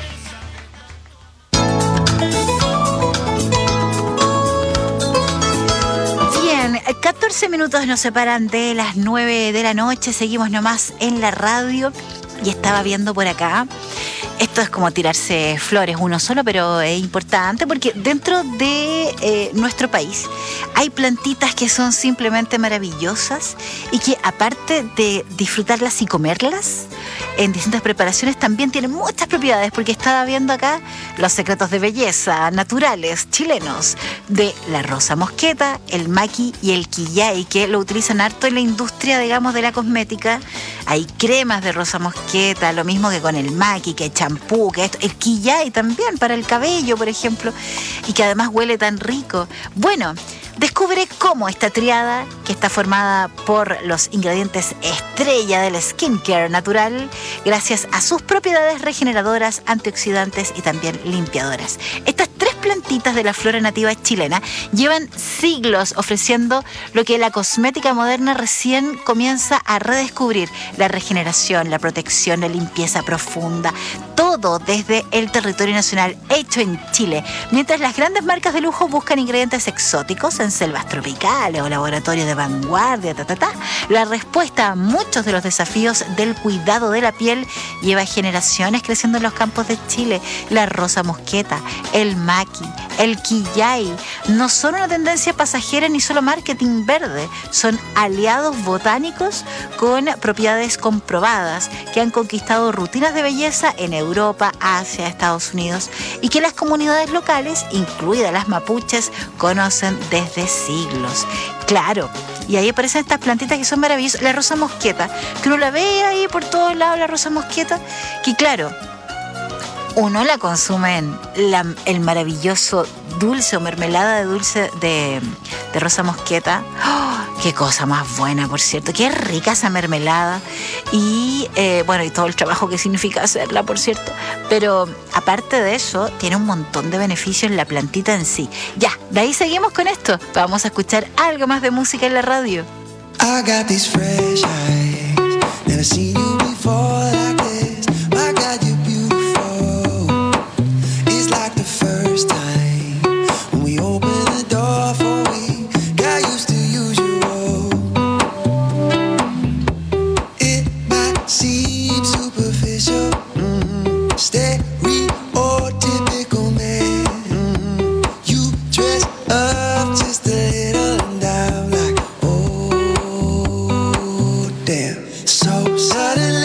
tristeza. Bien, catorce minutos nos separan de las nueve de la noche, seguimos nomás en la radio y estaba viendo por acá. Esto es como tirarse flores uno solo, pero es importante porque dentro de eh, nuestro país hay plantitas que son simplemente maravillosas y que aparte de disfrutarlas y comerlas en distintas preparaciones también tienen muchas propiedades, porque estaba viendo acá los secretos de belleza naturales chilenos de la rosa mosqueta, el maqui y el quillay, que lo utilizan harto en la industria, digamos, de la cosmética. Hay cremas de rosa mosqueta, lo mismo que con el maqui, que champú, que esto, el quillay también para el cabello, por ejemplo, y que además huele tan rico. Bueno, descubre cómo esta triada, que está formada por los ingredientes estrella del skincare natural, gracias a sus propiedades regeneradoras, antioxidantes y también limpiadoras. Estas tres plantitas de la flora nativa chilena llevan siglos ofreciendo lo que la cosmética moderna recién comienza a redescubrir: la regeneración, la protección, la limpieza profunda, todo desde el territorio nacional, hecho en Chile. Mientras las grandes marcas de lujo buscan ingredientes exóticos en selvas tropicales o laboratorios de vanguardia, ta, ta, ta, la respuesta a muchos de los desafíos del cuidado de la piel lleva generaciones creciendo en los campos de Chile. La rosa mosqueta, el maqui, el quillay no son una tendencia pasajera ni solo marketing verde, son aliados botánicos con propiedades comprobadas que han conquistado rutinas de belleza en Europa, Asia, Estados Unidos y que las comunidades locales, incluidas las mapuches, conocen desde siglos. Claro, y ahí aparecen estas plantitas que son maravillosas. La rosa mosqueta, que uno la ve ahí por todos lados, la rosa mosqueta, que claro, uno la consume en la, el maravilloso dulce o mermelada de dulce de, de rosa mosqueta. ¡Oh! ¡Qué cosa más buena, por cierto! ¡Qué rica esa mermelada! Y eh, bueno, y todo el trabajo que significa hacerla, por cierto. Pero aparte de eso, tiene un montón de beneficios la plantita en sí. Ya, de ahí seguimos con esto. Vamos a escuchar algo más de música en la radio. I got these fresh eyes, never seen you before like this. My God, you're beautiful. It's like the first time when we opened the door for we got used to usual. It might seem superficial, mm-hmm. stereotypical man. Mm-hmm. You dress up just a little and I'm like, oh damn. So suddenly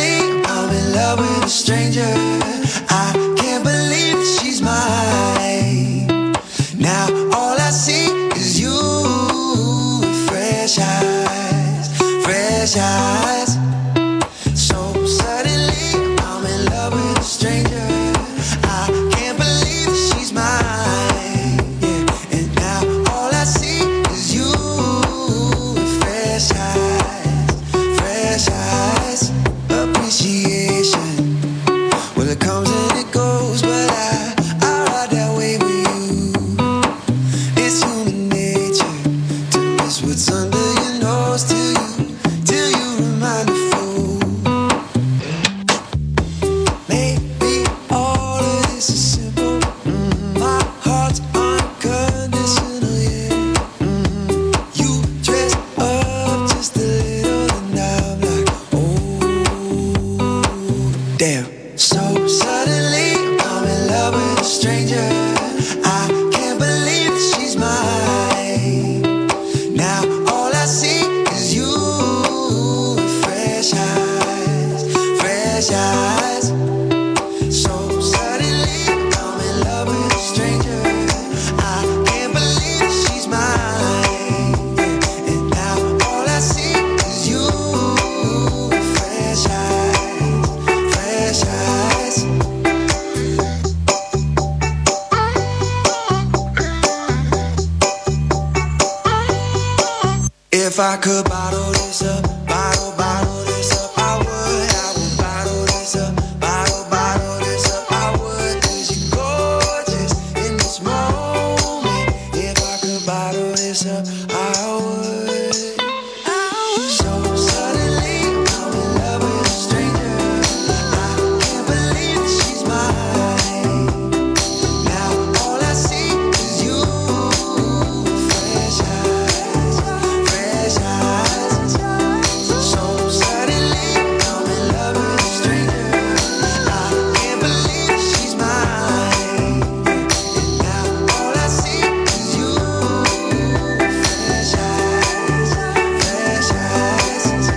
If I could bottle this up, bottle, bottle this up, I would, I would bottle this up, bottle, bottle this up, I would, 'cause you're gorgeous in this moment. If I could bottle this up, I would. So suddenly I'm in love with a stranger. I can't believe that she's mine. Now all I see is you. Fresh eyes, fresh eyes. So suddenly I'm in love with a stranger. I can't believe that she's mine. Now all I see is you. Fresh eyes, fresh eyes.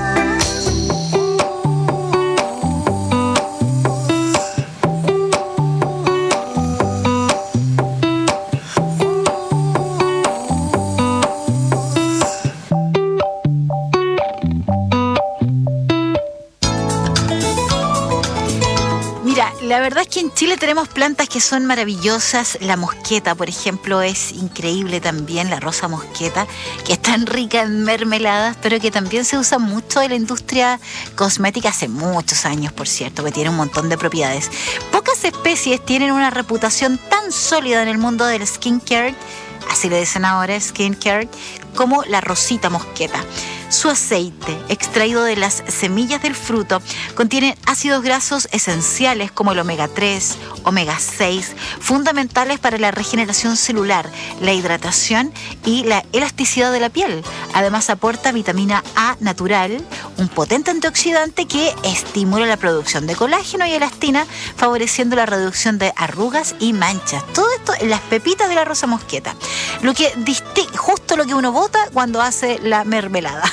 Mira, la verdad es que en Chile tenemos plantas que son maravillosas. La mosqueta, por ejemplo, es increíble también, la rosa mosqueta, que es tan rica en mermeladas, pero que también se usa mucho en la industria cosmética hace muchos años, por cierto, que tiene un montón de propiedades. Pocas especies tienen una reputación tan sólida en el mundo del skincare, así le dicen ahora skincare, como la rosita mosqueta. Su aceite, extraído de las semillas del fruto, contiene ácidos grasos esenciales como el omega tres, omega seis, fundamentales para la regeneración celular, la hidratación y la elasticidad de la piel. Además aporta vitamina A natural, un potente antioxidante que estimula la producción de colágeno y elastina, favoreciendo la reducción de arrugas y manchas. Todo esto en las pepitas de la rosa mosqueta. Lo que distingue, justo lo que uno bota cuando hace la mermelada.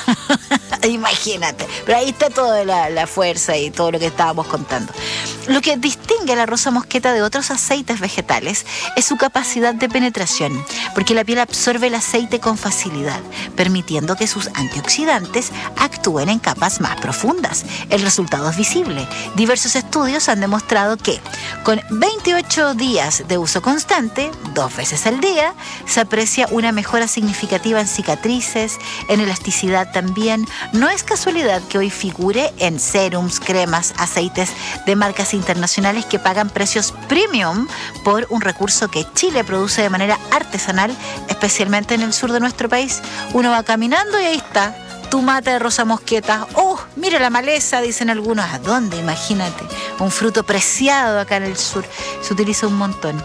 Imagínate, pero ahí está toda la, la fuerza y todo lo que estábamos contando. Lo que distingue a la rosa mosqueta de otros aceites vegetales es su capacidad de penetración, porque la piel absorbe el aceite con facilidad, permitiendo que sus antioxidantes actúen en capas más profundas. El resultado es visible. Diversos estudios han demostrado que con veintiocho días de uso constante, dos veces al día, se aprecia una mejora significativa en cicatrices, en elasticidad también. No es casualidad que hoy figure en serums, cremas, aceites de marcas internacionales que pagan precios premium por un recurso que Chile produce de manera artesanal, especialmente en el sur de nuestro país. Uno va caminando y ahí está, tu mate de rosa mosqueta. ¡Oh, mira la maleza!, dicen algunos. ¿A dónde? Imagínate. Un fruto preciado acá en el sur. Se utiliza un montón.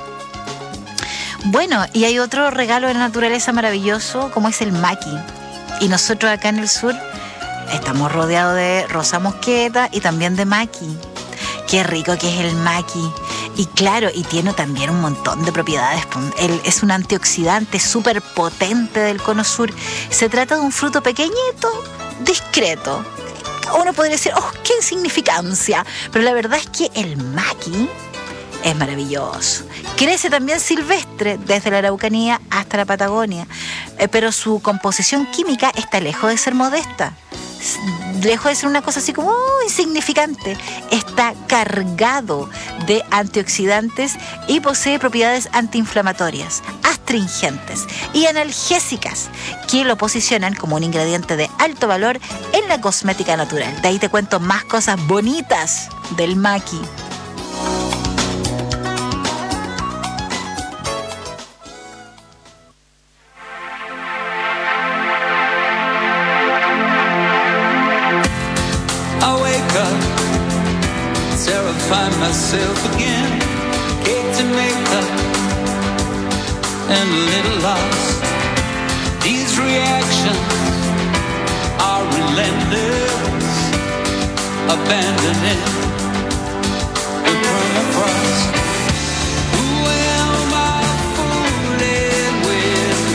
Bueno, y hay otro regalo de la naturaleza maravilloso, como es el maqui. Y nosotros acá en el sur estamos rodeados de rosa mosqueta y también de maqui. Qué rico que es el maqui. Y claro, y tiene también un montón de propiedades. Él es un antioxidante súper potente del cono sur. Se trata de un fruto pequeñito, discreto. Uno podría decir, oh, qué insignificancia. Pero la verdad es que el maqui es maravilloso. Crece también silvestre, desde la Araucanía hasta la Patagonia. Eh, pero su composición química está lejos de ser modesta. Lejos de ser una cosa así como oh, insignificante. Está cargado de antioxidantes y posee propiedades antiinflamatorias, astringentes y analgésicas que lo posicionan como un ingrediente de alto valor en la cosmética natural. De ahí te cuento más cosas bonitas del maqui. Find myself again, cake to make up, and a little lost. These reactions are relentless, abandoning the permafrost. Who am I fooling with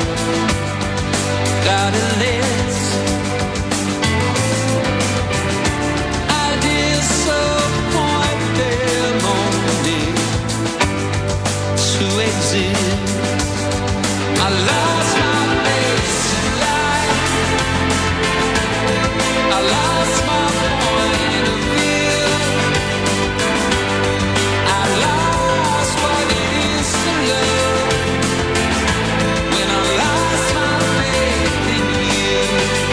now? Got a list. I lost my place in life. I lost my point of view. I lost what it is to love when I lost my faith in you.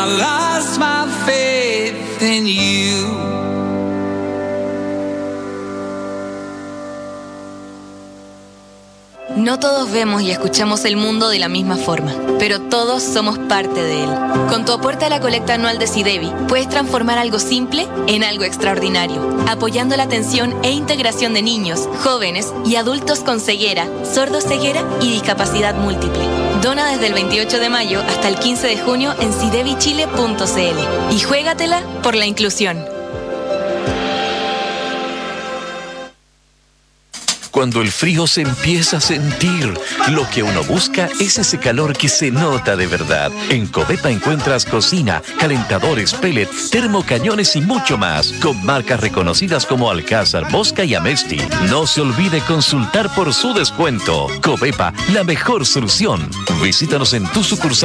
lost my faith in you. No todos vemos y escuchamos el mundo de la misma forma, pero todos somos parte de él. Con tu aporte a la colecta anual de SIDEBI, puedes transformar algo simple en algo extraordinario, apoyando la atención e integración de niños, jóvenes y adultos con ceguera, sordoceguera y discapacidad múltiple. Dona desde el veintiocho de mayo hasta el quince de junio en sidebi chile punto c l y juégatela por la inclusión. Cuando el frío se empieza a sentir, lo que uno busca es ese calor que se nota de verdad. En Covepa encuentras cocina, calentadores, pellet, termocañones y mucho más, con marcas reconocidas como Alcázar, Bosca y Amesti. No se olvide consultar por su descuento. Covepa, la mejor solución. Visítanos en tu sucursal